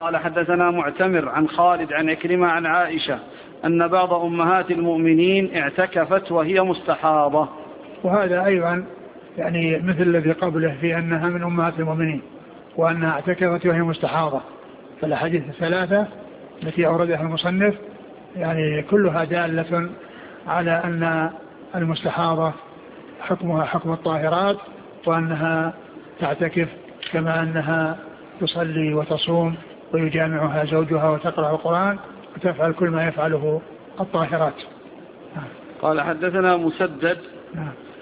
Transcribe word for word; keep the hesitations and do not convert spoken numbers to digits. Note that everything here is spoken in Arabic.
قال حدثنا معتمر عن خالد عن عكرمة عن عائشة أن بعض أمهات المؤمنين اعتكفت وهي مستحاضة. وهذا أيضا يعني مثل الذي قبله في أنها من أمهات المؤمنين وأنها اعتكفت وهي مستحاضة. فالأحاديث الثلاثة التي أوردها المصنف يعني كلها دالة على أن المستحاضة حكمها حكم الطاهرات، وأنها تعتكف كما أنها تصلي وتصوم ويجامعها زوجها وتقرأ القرآن وتفعل كل ما يفعله الطاهرات. قال حدثنا مسدد